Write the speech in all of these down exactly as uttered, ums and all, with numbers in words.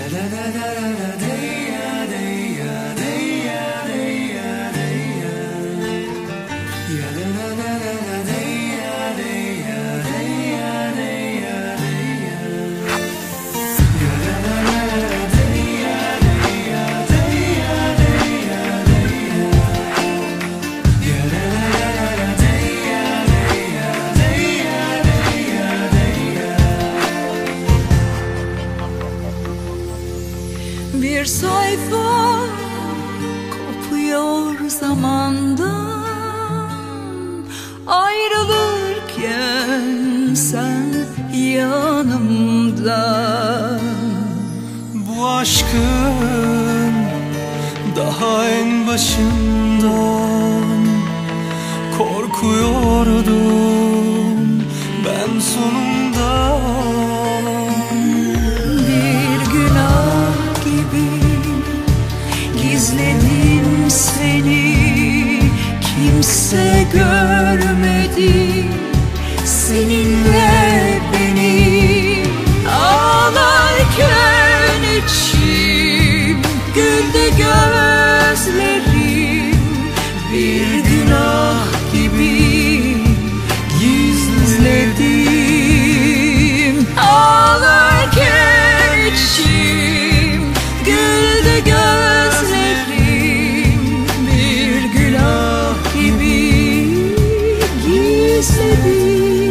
Bir sayfa kopuyor zamandan, ayrılırken sen yanımda. Bu aşkın daha en başından korkuyordum ben sonunda. Bir günah gibi gizledim seni, kimse görmedi seninle beni. Ağlarken içim, güldü gözlerim, bir günah gibi gizledim. Ağlarken içim, güldü gözlerim, bir günah gibi gizledim.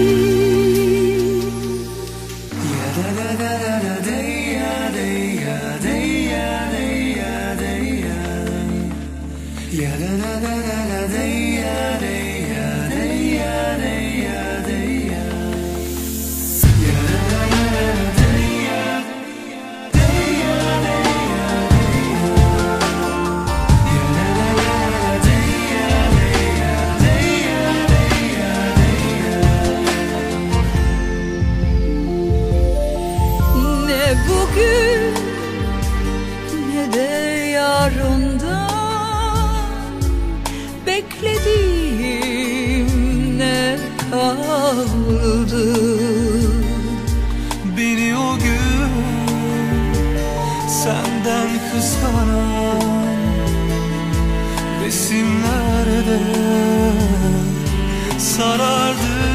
Ne bugün ne de yarından beklediğim ne kaldı. Beni o gün senden kıskanan resimlerde sarardı.